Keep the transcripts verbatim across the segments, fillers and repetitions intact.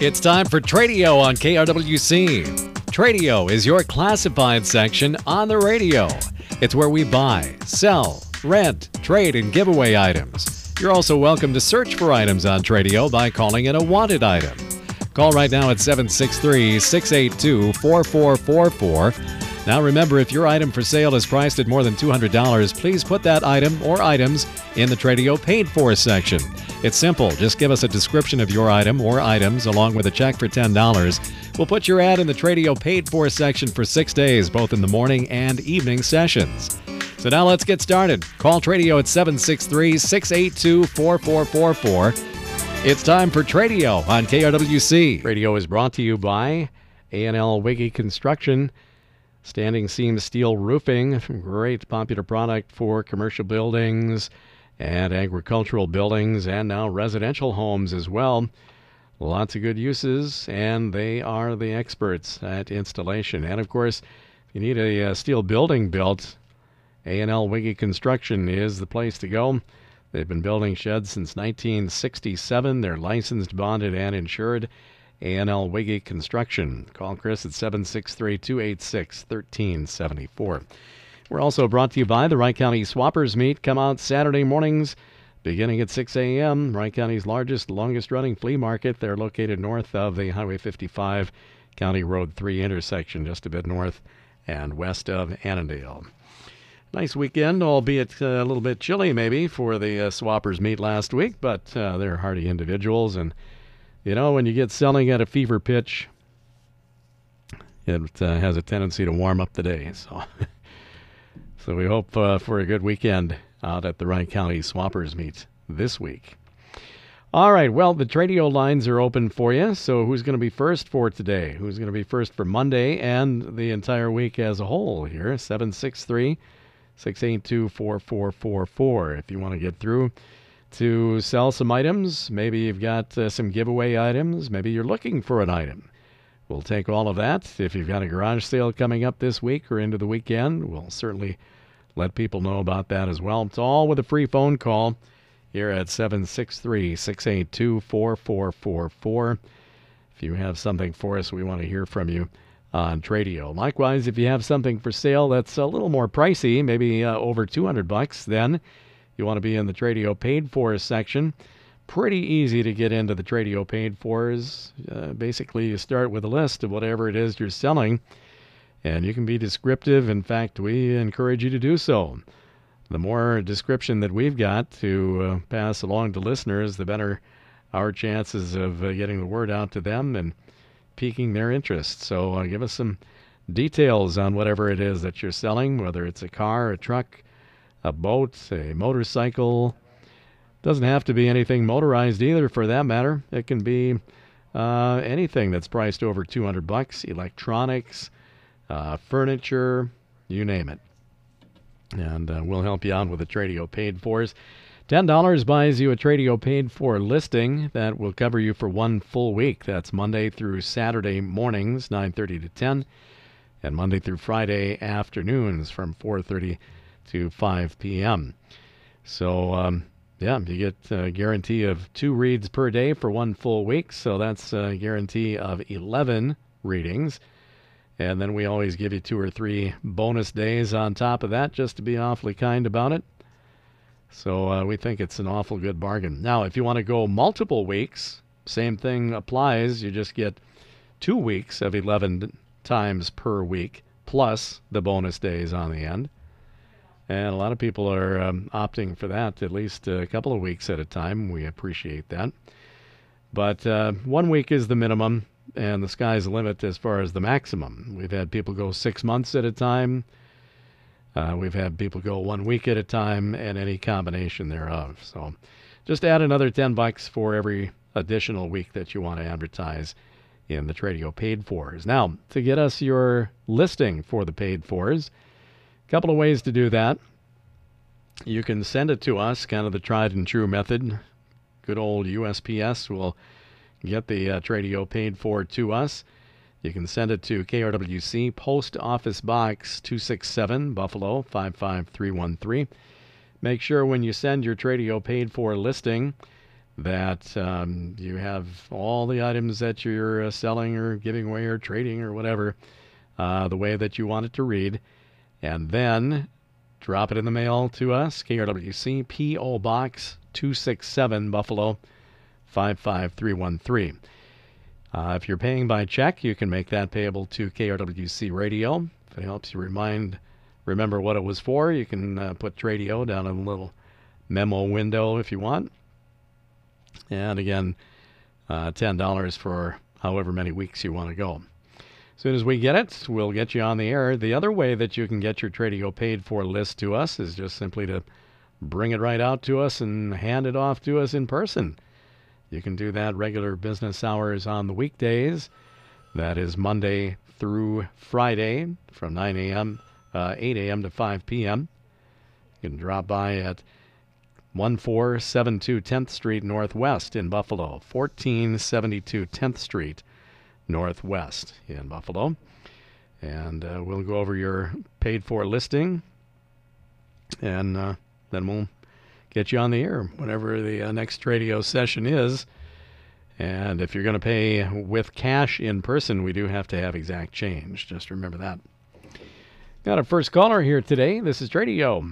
It's time for Tradio on K R W C. Tradio is your classified section on the radio. It's where we buy, sell, rent, trade, and give away items. You're also welcome to search for items on Tradio by calling it a wanted item. Call right now at seven six three, six eight two, four four four four. Now remember, if your item for sale is priced at more than two hundred dollars, please put that item or items in the Tradio Paid For section. It's simple. Just give us a description of your item or items along with a check for ten dollars. We'll put your ad in the Tradio Paid For section for six days, both in the morning and evening sessions. So now let's get started. Call Tradio at seven six three, six eight two, four four four four. It's time for Tradio on K R W C. Radio is brought to you by A and L Wiggy Construction. Standing seam steel roofing, great popular product for commercial buildings and agricultural buildings and now residential homes as well. Lots of good uses, and they are the experts at installation. And of course, if you need a, a steel building built, A and L Wiggy Construction is the place to go. They've been building sheds since nineteen sixty-seven. They're licensed, bonded, and insured. A and L Wiggy Construction. Call Chris at seven six three, two eight six, one three seven four. We're also brought to you by the Wright County Swappers Meet. Come out Saturday mornings beginning at six a.m. Wright County's largest, longest-running flea market. They're located north of the Highway fifty-five, County Road three intersection, just a bit north and west of Annandale. Nice weekend, albeit uh, a little bit chilly maybe for the uh, Swappers Meet last week, but uh, they're hardy individuals. And you know, when you get selling at a fever pitch, it uh, has a tendency to warm up the day. So, so we hope uh, for a good weekend out at the Wright County Swappers Meet this week. All right, well, the Tradio lines are open for you. So who's going to be first for today? Who's going to be first for Monday and the entire week as a whole here? seven six three, six eight two, four four four four if you want to get through to sell some items. Maybe you've got uh, some giveaway items. Maybe you're looking for an item. We'll take all of that. If you've got a garage sale coming up this week or into the weekend, we'll certainly let people know about that as well. It's all with a free phone call here at seven six three, six eight two, four four four four. If you have something for us, we want to hear from you on Tradio. Likewise, if you have something for sale that's a little more pricey, maybe uh, over two hundred bucks, then you want to be in the Tradio Paid For section. Pretty easy to get into the Tradio Paid Fors. Uh, basically, you start with a list of whatever it is you're selling, and you can be descriptive. In fact, we encourage you to do so. The more description that we've got to uh, pass along to listeners, the better our chances of uh, getting the word out to them and piquing their interest. So uh, give us some details on whatever it is that you're selling, whether it's a car, a truck, a boat, a motorcycle. Doesn't have to be anything motorized either, for that matter. It can be uh, anything that's priced over two hundred bucks, electronics, uh, furniture, you name it. And uh, we'll help you out with the Tradio Paid Fors. ten dollars buys you a Tradio Paid For listing that will cover you for one full week. That's Monday through Saturday mornings, nine thirty to ten, and Monday through Friday afternoons from four thirty to five p.m. So, um, yeah, you get a guarantee of two reads per day for one full week. So that's a guarantee of eleven readings. And then we always give you two or three bonus days on top of that, just to be awfully kind about it. So uh, we think it's an awful good bargain. Now, if you want to go multiple weeks, same thing applies. You just get two weeks of eleven times per week, plus the bonus days on the end. And a lot of people are um, opting for that, at least a couple of weeks at a time. We appreciate that. But uh, one week is the minimum, and the sky's the limit as far as the maximum. We've had people go six months at a time. Uh, we've had people go one week at a time, and any combination thereof. So just add another ten bucks for every additional week that you want to advertise in the Tradio Paid Fors. Now, to get us your listing for the Paid Fors, a couple of ways to do that. You can send it to us, kind of the tried and true method. Good old U S P S will get the uh, Tradio Paid For to us. You can send it to K R W C, Post Office Box two six seven, Buffalo five five three one three. Make sure when you send your Tradio Paid For listing that um, you have all the items that you're uh, selling or giving away or trading or whatever uh, the way that you want it to read, and then drop it in the mail to us, K R W C, P O. Box two sixty-seven, Buffalo five five three one three. Uh, if you're paying by check, you can make that payable to K R W C Radio. If it helps you remind, remember what it was for, you can uh, put Radio down in a little memo window if you want. And again, uh, ten dollars for however many weeks you want to go. As soon as we get it, we'll get you on the air. The other way that you can get your Tradio paid for list to us is just simply to bring it right out to us and hand it off to us in person. You can do that regular business hours on the weekdays. That is Monday through Friday from nine a.m., uh, eight a.m. to five p.m. You can drop by at one four seven two tenth Street Northwest in Buffalo, fourteen seventy-two tenth Street Northwest in Buffalo. And uh, we'll go over your paid-for listing, and uh, then we'll get you on the air whenever the uh, next radio session is. And if you're going to pay with cash in person, we do have to have exact change. Just remember that. Got our first caller here today. This is Radio.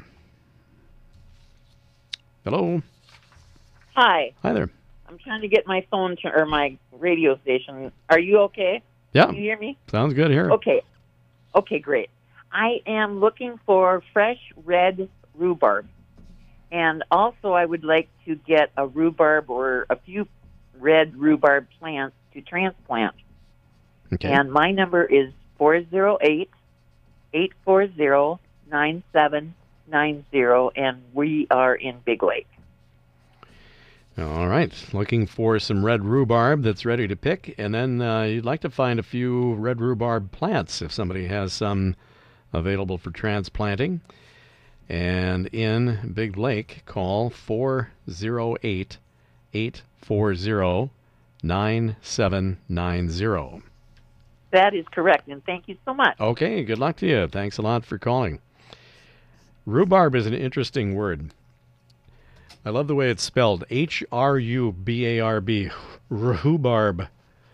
Hello. Hi. Hi there. I'm trying to get my phone to, or my radio station. Are you okay? Yeah. Can you hear me? Sounds good here. Okay. Okay, great. I am looking for fresh red rhubarb. And also I would like to get a rhubarb or a few red rhubarb plants to transplant. Okay. And my number is four oh eight, eight four zero, nine seven nine zero, and we are in Big Lake. All right. Looking for some red rhubarb that's ready to pick. And then uh, you'd like to find a few red rhubarb plants if somebody has some available for transplanting. And in Big Lake, call four oh eight, eight four zero, nine seven nine zero. That is correct, and thank you so much. Okay, good luck to you. Thanks a lot for calling. Rhubarb is an interesting word. I love the way it's spelled. H R U B A R B. Rhubarb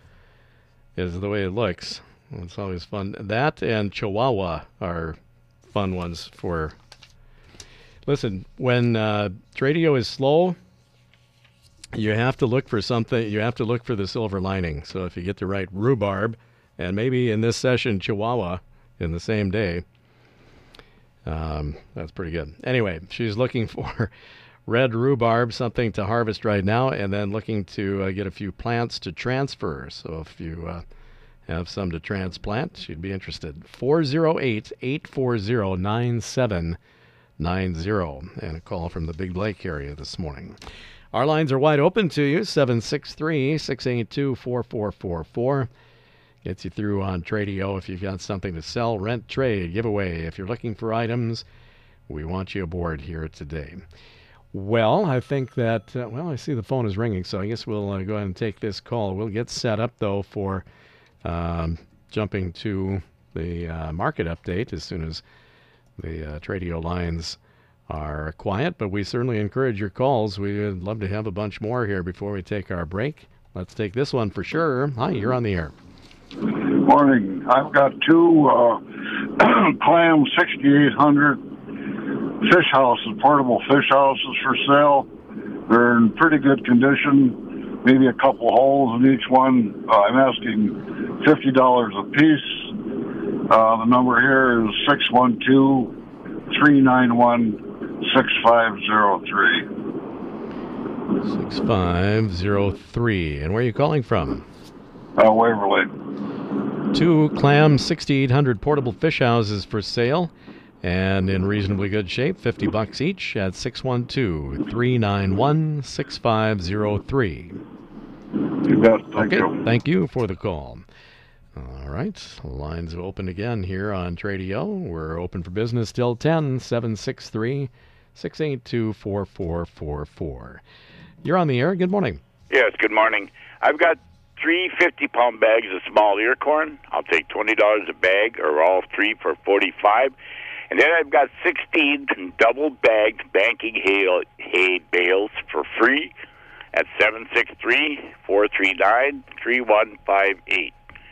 is the way it looks. It's always fun. That and Chihuahua are fun ones for... Listen, when uh, Tradio is slow, you have to look for something. You have to look for the silver lining. So if you get to write rhubarb, and maybe in this session, Chihuahua, in the same day, um, that's pretty good. Anyway, she's looking for red rhubarb, something to harvest right now, and then looking to uh, get a few plants to transfer. So if you uh, have some to transplant, she'd be interested. four oh eight, eight four zero, nine seven nine zero, and a call from the Big Lake area this morning. Our lines are wide open to you, seven six three, six eight two, four four four four. Gets you through on Tradio if you've got something to sell, rent, trade, giveaway. If you're looking for items, we want you aboard here today. Well, I think that, uh, well, I see the phone is ringing, so I guess we'll uh, go ahead and take this call. We'll get set up, though, for um, jumping to the uh, market update as soon as the uh, Tradio lines are quiet, but we certainly encourage your calls. We'd love to have a bunch more here before we take our break. Let's take this one for sure. Hi, you're on the air. Morning. I've got two uh, Clam sixty-eight hundred fish houses, portable fish houses for sale. They're in pretty good condition, maybe a couple holes in each one. Uh, I'm asking fifty dollars a piece. Uh, the number here is six one two, three nine one, six five zero three. six five zero three. And where are you calling from? Uh, Waverly. Two Clam sixty-eight hundred portable fish houses for sale and in reasonably good shape, fifty bucks each at six one two, three nine one, six five zero three. You bet. Thank okay, you. Thank you for the call. All right, lines open again here on Tradio. We're open for business till ten, seven six three, six eight two, four four four four. You're on the air. Good morning. Yes, good morning. I've got three fifty-pound bags of small ear corn. I'll take twenty dollars a bag, or all three for forty-five dollars. And then I've got sixteen double-bagged banking hay, hay bales for free, at seven six three, four three nine, three one five eight.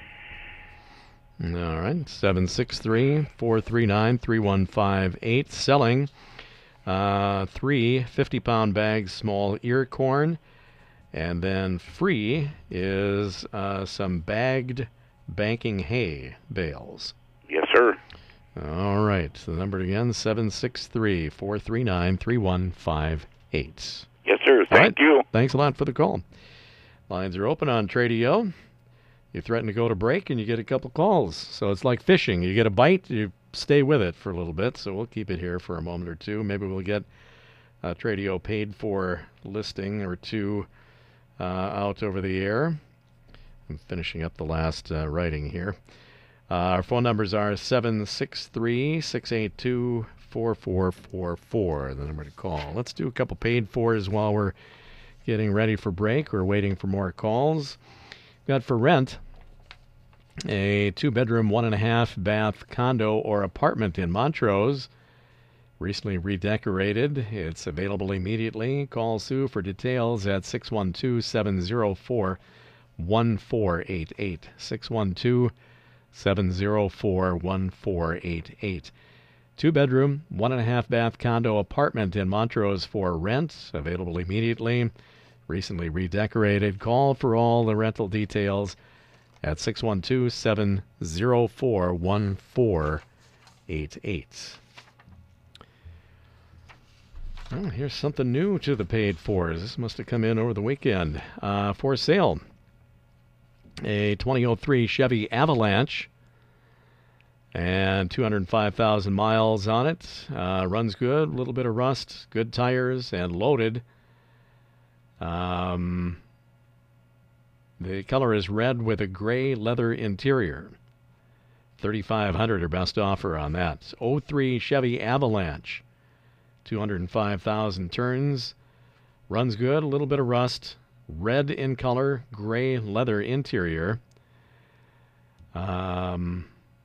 All right, seven six three, four three nine, three one five eight. Selling uh, three fifty-pound bags small ear corn. And then free is uh, some bagged banking hay bales. Yes, sir. All right. The number again, seven six three, four three nine, three one five eight. Yes, sir. Thank right. you. Thanks a lot for the call. Lines are open on Tradio. You threaten to go to break and you get a couple calls. So it's like fishing. You get a bite, you stay with it for a little bit. So we'll keep it here for a moment or two. Maybe we'll get a Tradio paid for listing or two uh, out over the air. I'm finishing up the last uh, writing here. Uh, our phone numbers are seven six three, six eight two, four four four four, the number to call. Let's do a couple paid fors while we're getting ready for break. We're waiting for more calls. Got for rent a two-bedroom, one-and-a-half bath condo or apartment in Montrose. Recently redecorated. It's available immediately. Call Sue for details at six one two, seven zero four, one four eight eight. six one two, seven zero four, one four eight eight. Two-bedroom, one-and-a-half bath condo apartment in Montrose for rent. Available immediately. Recently redecorated. Call for all the rental details at six one two, seven zero four, one four eight eight. Well, here's something new to the paid fors. This must have come in over the weekend. Uh, for sale, a twenty oh three Chevy Avalanche and two hundred five thousand miles on it. Uh, runs good, a little bit of rust, good tires, and loaded. Um, the color is red with a gray leather interior. thirty-five hundred dollars or best offer on that. oh three Chevy Avalanche. two hundred five thousand turns. Runs good, a little bit of rust. Red in color, gray leather interior. Um,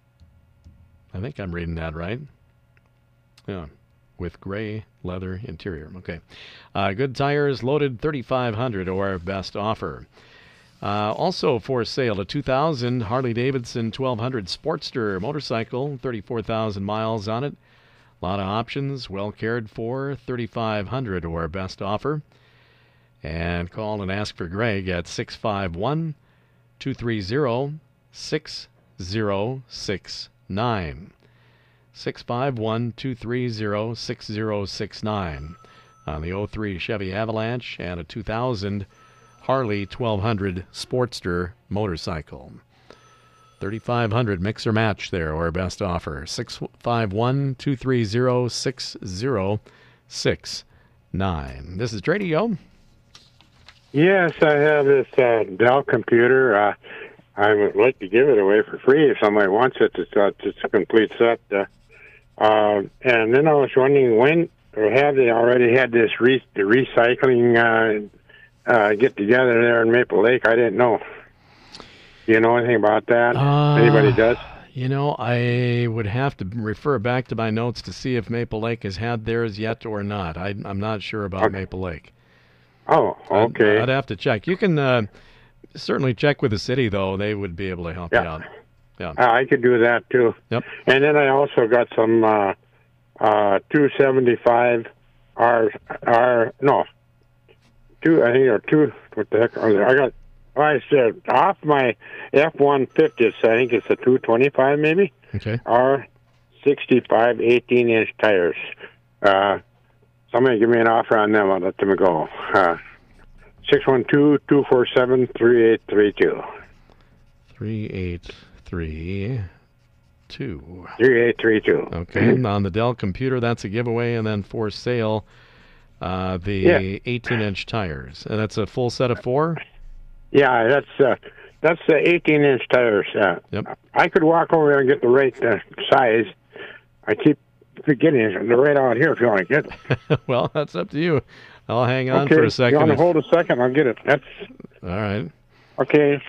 I think I'm reading that right. Yeah, with gray leather interior. Okay. Uh, good tires, loaded, thirty-five hundred dollars or best offer. Uh, also for sale, a two thousand Harley-Davidson twelve hundred Sportster motorcycle, thirty-four thousand miles on it. A lot of options, well cared for, thirty-five hundred dollars or best offer. And call and ask for Greg at six five one, two three zero, six zero six nine. six five one, two three zero, six zero six nine on the oh three Chevy Avalanche and a two thousand Harley twelve hundred Sportster motorcycle. thirty-five hundred mix or match there or best offer. six five one, two three zero, six zero six nine. This is Tradio. Yes, I have this uh, Dell computer. Uh, I would like to give it away for free if somebody wants it. It's, uh, it's a complete set. Uh, uh, and then I was wondering when, or have they already had this re- the recycling uh, uh, get together there in Maple Lake? I didn't know. Do you know anything about that? Uh, Anybody does? You know, I would have to refer back to my notes to see if Maple Lake has had theirs yet or not. I, I'm not sure about Okay. Maple Lake. Oh, okay. I'd, I'd have to check. You can uh, certainly check with the city, though. They would be able to help Yeah. you out. Yeah. Uh, I could do that too. Yep. And then I also got some uh, uh, two seventy-five R R no two I think or two what the heck are they? I got oh, I said off my F one fifty. I think it's a two twenty-five maybe. Okay. R sixty-five eighteen inch tires. Uh, somebody give me an offer on them. I'll let them go. Uh, six one two, two four seven, three eight three two. three eight three two. three eight three two. Okay. And on the Dell computer, that's a giveaway. And then for sale, uh, the Yeah. eighteen inch tires. And that's a full set of four? Yeah, that's uh, that's the eighteen inch tires. Uh, Yep. I could walk over there and get the right uh, size. I keep forgetting it. They're right out here if you want to get it. Well, that's up to you. I'll hang on okay, for a second. you want to if- hold a second? I'll get it. That's All right. okay.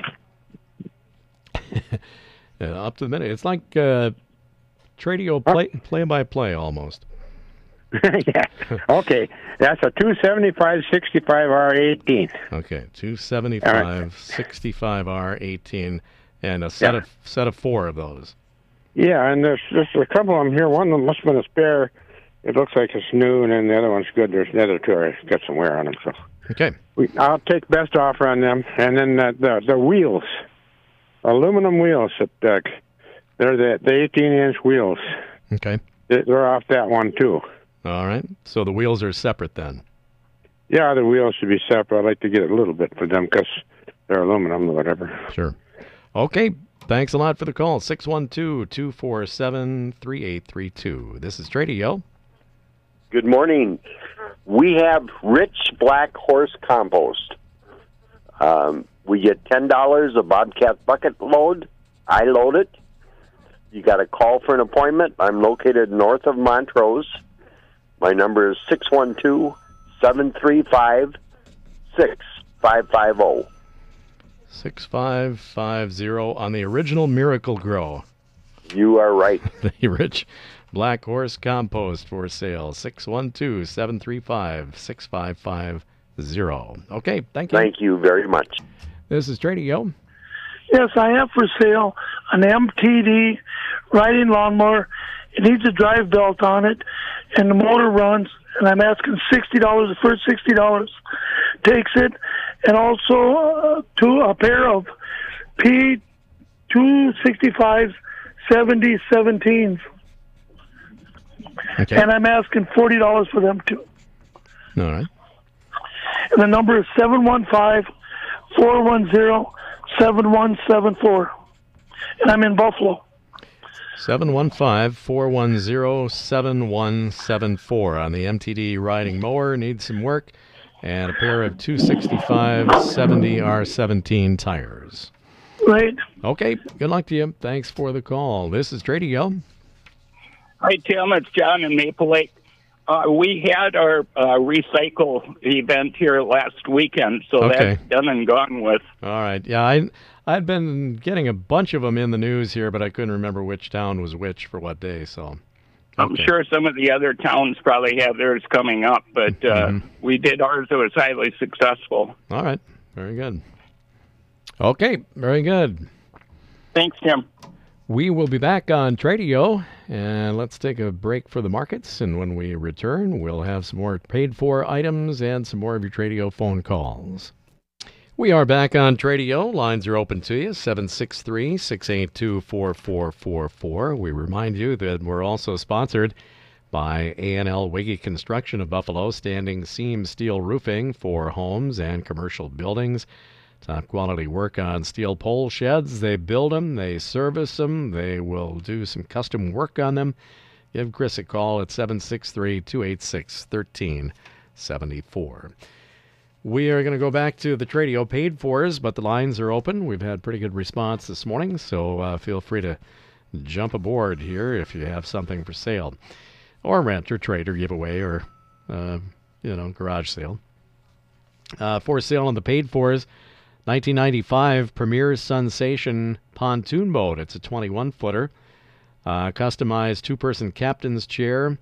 Yeah, up to the minute. It's like uh, Tradio play play by play almost. Yeah. Okay. That's a two seventy-five sixty-five R eighteen. Okay, two seventy-five sixty-five R eighteen, and a set Yeah. of set of four of those. Yeah, and there's there's a couple of them here. One of them must have been a spare. It looks like it's new, and then the other one's good. There's the other two are got some wear on them. So Okay. we, I'll take best offer on them, and then the the, the wheels, aluminum wheels. At, uh, they're the the eighteen inch wheels. Okay. They- They're off that one too. All right. So the wheels are separate then. Yeah, the wheels should be separate. I'd like to get a little bit for them because they're aluminum or whatever. Sure. Okay. Thanks a lot for the call. six one two, two four seven, three eight three two. This is Tradio. Good morning. We have Rich Black Horse Compost. Um, we get ten dollars a Bobcat bucket load. I load it. You got to call for an appointment. I'm located north of Montrose. My number is six one two, seven three five, six five five zero. six five five zero on the original Miracle Grow. You are right. The Rich Black Horse Compost for sale. six one two, seven three five, six five five zero. Okay, thank you. Thank you very much. This is Tradio. Yes, I have for sale an M T D riding lawnmower. It needs a drive belt on it, and the motor runs, and I'm asking sixty dollars. The first sixty dollars takes it, and also uh, two, a pair of P two sixty-five seventy seventeens. Okay. And I'm asking forty dollars for them, too. All right. And the number is seven one five, four one zero, seven one seven four. And I'm in Buffalo. seven one five, four one zero, seven one seven four on the M T D riding mower. Needs some work. And a pair of two sixty-five seventy R seventeen tires. Right. Okay. Good luck to you. Thanks for the call. This is Tradio. Hi, Tim. It's John in Maple Lake. Uh, we had our uh, recycle event here last weekend, so Okay. that's done and gone with. All right. Yeah, I I'd been getting a bunch of them in the news here, but I couldn't remember which town was which for what day. So I'm okay. sure some of the other towns probably have theirs coming up, but uh, Mhm. we did ours. It was highly successful. All right. Very good. Okay. Very good. Thanks, Tim. We will be back on Tradio, and let's take a break for the markets. And when we return, we'll have some more paid-for items and some more of your Tradio phone calls. We are back on Tradio. Lines are open to you, seven six three, six eight two, four four four four. We remind you that we're also sponsored by A and L Wiggy Construction of Buffalo, standing seam steel roofing for homes and commercial buildings. Top quality work on steel pole sheds. They build them, they service them, they will do some custom work on them. Give Chris a call at seven six three, two eight six, one three seven four. We are going to go back to the Tradio paid fors, but the lines are open. We've had pretty good response this morning, so uh, feel free to jump aboard here if you have something for sale, or rent or trade or giveaway or, uh, you know, garage sale. Uh, for sale on the paid fors, nineteen ninety-five Premier Sensation pontoon boat. It's a twenty-one footer, uh, customized two-person captain's chair,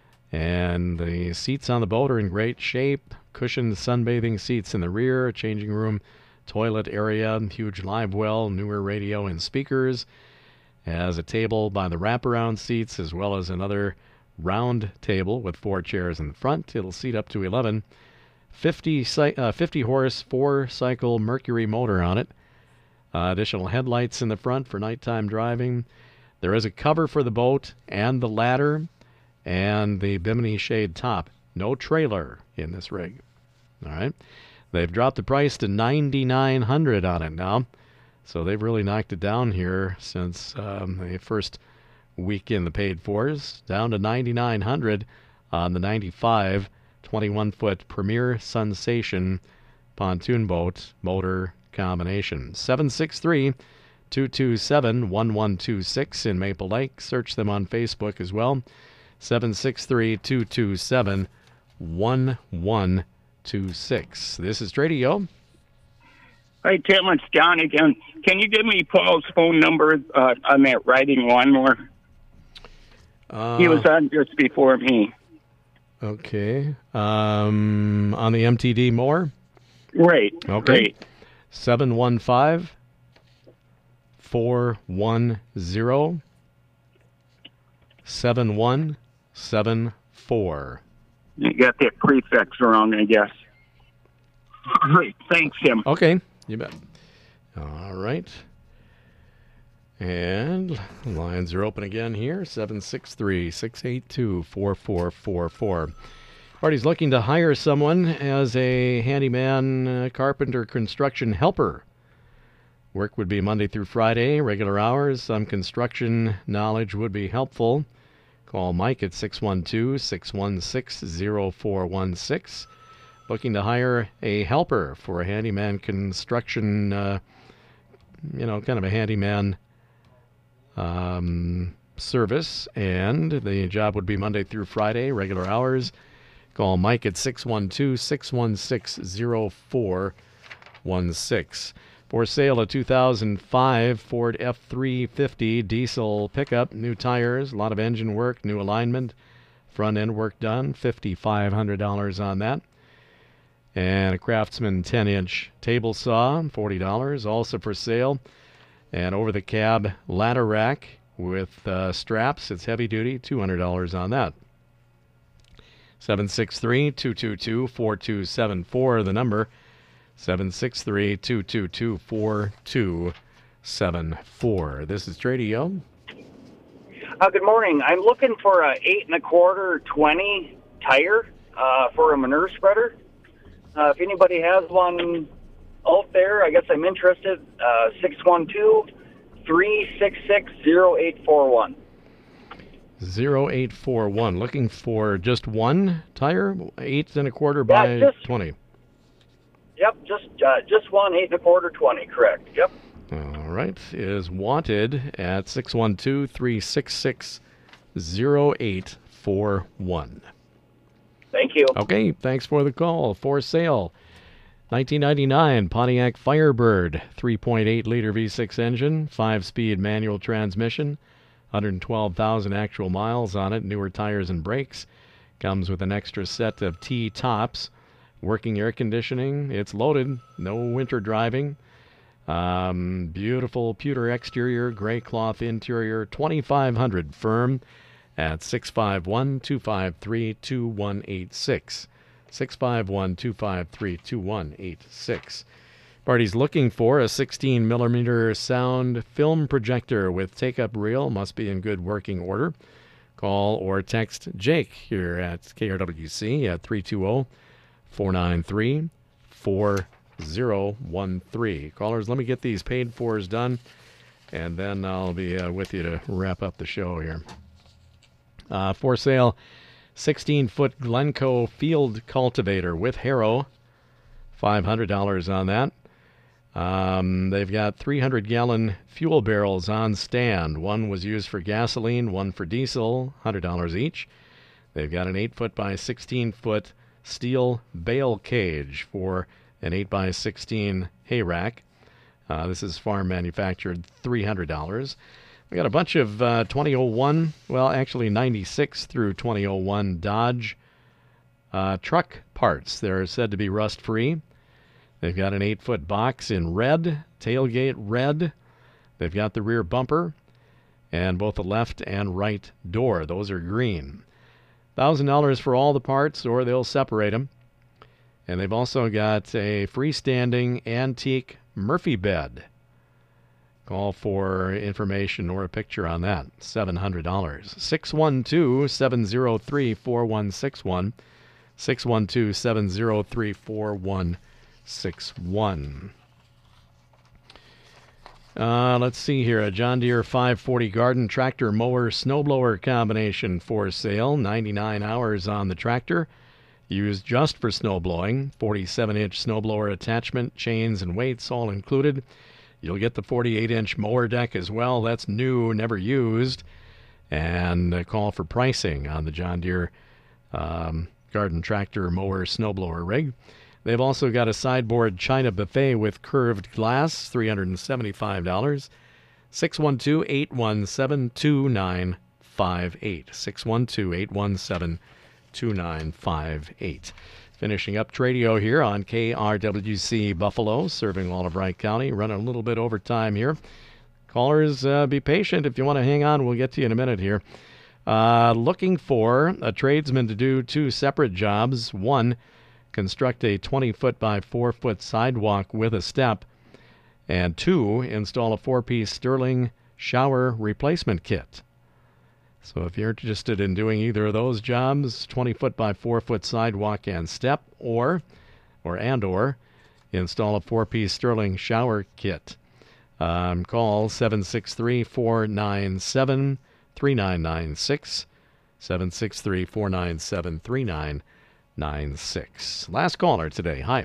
and the seats on the boat are in great shape. Cushioned sunbathing seats in the rear, changing room, toilet area, huge live well, newer radio and speakers. Has a table by the wraparound seats as well as another round table with four chairs in the front. It'll seat up to eleven. fifty, uh, fifty horse, four cycle Mercury motor on it. Uh, additional headlights in the front for nighttime driving. There is a cover for the boat and the ladder and the Bimini shade top. No trailer in this rig. All right. They've dropped the price to ninety-nine hundred dollars on it now. So they've really knocked it down here since um, the first week in the paid fors. Down to ninety-nine hundred dollars on the ninety-five twenty-one foot Premier Sensation pontoon boat motor combination. seven six three, two two seven, one one two six in Maple Lake. Search them on Facebook as well. seven six three, two two seven, one one two six. This is Tradio. Hi, Tim. It's John again. Can you give me Paul's phone number uh, on that riding lawnmower? Uh, He was on just before me. Okay. Um, on the M T D mower? Right. Okay. Right. seven one five, four one zero, seven one seven four. You got that prefix wrong, I guess. Great. Thanks, Tim. Okay. You bet. All right. And lines are open again here, seven six three, six eight two, four four four four. Party's looking to hire someone as a handyman, uh, carpenter, construction helper. Work would be Monday through Friday, regular hours. Some construction knowledge would be helpful. Call Mike at six one two, six one six, zero four one six. Looking to hire a helper for a handyman construction, uh, you know, kind of a handyman Um, service, and the job would be Monday through Friday, regular hours. Call Mike at six one two, six one six, zero four one six. For sale, a two thousand five Ford F three fifty diesel pickup, new tires, a lot of engine work, new alignment, front end work done, five thousand five hundred dollars on that. And a Craftsman ten inch table saw, forty dollars, also for sale. And over-the-cab ladder rack with uh, straps. It's heavy-duty, two hundred dollars on that. seven six three, two two two, four two seven four, the number. seven six three, two two two, four two seven four. This is Tradio. Uh, good morning. I'm looking for a eight and a quarter twenty tire uh, for a manure spreader. Uh, if anybody has one out there, I guess I'm interested. Uh, six one two, three six six, zero eight four one. zero eight four one. Looking for just one tire, eight and a quarter by yeah, just, twenty. Yep, just uh, just one eight and a quarter twenty. Correct. Yep. All right. Is wanted at six one two, three six six, zero eight four one. Thank you. Okay. Thanks for the call. For sale. nineteen ninety-nine Pontiac Firebird, three point eight liter V six engine, five speed manual transmission, one hundred twelve thousand actual miles on it, newer tires and brakes. Comes with an extra set of T-tops, working air conditioning. It's loaded, no winter driving. Um, beautiful pewter exterior, gray cloth interior, twenty-five hundred firm at six five one, two five three, two one eight six. six five one, two five three, two one eight six. Party's looking for a sixteen millimeter sound film projector with take-up reel. Must be in good working order. Call or text Jake here at K R W C at three two zero, four nine three, four zero one three. Callers, let me get these paid fors done, and then I'll be uh, with you to wrap up the show here. Uh, for sale, sixteen foot Glencoe field cultivator with harrow, five hundred dollars on that. Um, they've got three hundred gallon fuel barrels on stand. One was used for gasoline, one for diesel, one hundred dollars each. They've got an eight foot by sixteen foot steel bale cage for an eight by sixteen hay rack. Uh, this is farm manufactured, three hundred dollars. We got a bunch of uh, twenty oh one, well, actually ninety-six through twenty oh one Dodge uh, truck parts. They're said to be rust-free. They've got an eight foot box in red, tailgate red. They've got the rear bumper and both the left and right door. Those are green. one thousand dollars for all the parts, or they'll separate them. And they've also got a freestanding antique Murphy bed. Call for information or a picture on that. seven hundred dollars. six one two, seven zero three, four one six one. six one two, seven zero three, four one six one. Uh, let's see here. A John Deere five forty garden tractor mower snowblower combination for sale. ninety-nine hours on the tractor. Used just for snow blowing. forty-seven inch snowblower attachment, chains and weights all included. You'll get the forty-eight inch mower deck as well. That's new, never used. And a call for pricing on the John Deere um, garden tractor mower snowblower rig. They've also got a sideboard china buffet with curved glass, three hundred seventy-five dollars. six one two, eight one seven, two nine five eight. six one two, eight one seven, two nine five eight. Finishing up Tradio here on K R W C Buffalo, serving all of Wright County. Running a little bit over time here. Callers, uh, be patient if you want to hang on. We'll get to you in a minute here. Uh, looking for a tradesman to do two separate jobs. One, construct a twenty-foot by four-foot sidewalk with a step. And two, install a four-piece Sterling shower replacement kit. So if you're interested in doing either of those jobs, twenty-foot by four-foot sidewalk and step, or, or and or, install a four-piece Sterling shower kit, um, call seven six three, four nine seven, three nine nine six, seven six three, four nine seven, three nine nine six. Last caller today. Hi.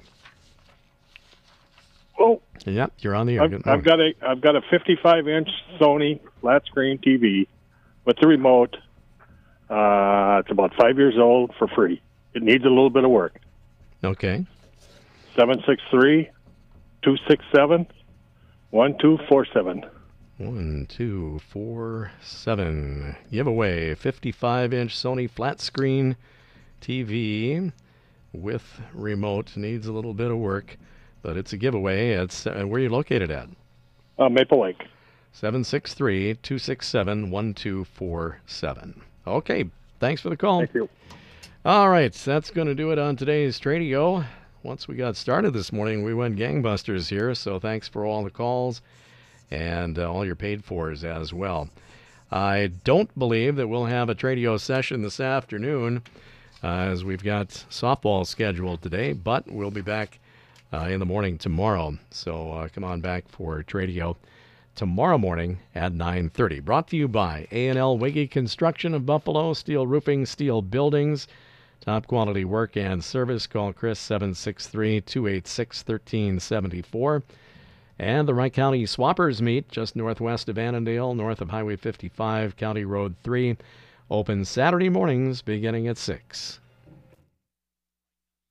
Oh, yep, you're on the air. I've, I've got a I've got a fifty-five inch Sony flat screen T V with the remote. Uh, it's about five years old for free. It needs a little bit of work. Okay. seven six three, two six seven, one two four seven. One, two, four, seven. Giveaway, fifty-five inch Sony flat screen T V with remote. Needs a little bit of work, but it's a giveaway. It's uh, where are you located at? Uh, Maple Lake. seven six three, two six seven, one two four seven. Okay, thanks for the call. Thank you. All right, that's going to do it on today's Tradio. Once we got started this morning, we went gangbusters here, so thanks for all the calls and uh, all your paid-fors as well. I don't believe that we'll have a Tradio session this afternoon uh, as we've got softball scheduled today, but we'll be back uh, in the morning tomorrow. So uh, come on back for Tradio tomorrow morning at nine thirty. Brought to you by A and L Wiggy Construction of Buffalo, steel roofing, steel buildings, top quality work and service. Call Chris seven six three, two eight six, one three seven four. And the Wright County Swappers meet just northwest of Annandale, north of Highway fifty-five, County Road three. Open Saturday mornings beginning at six.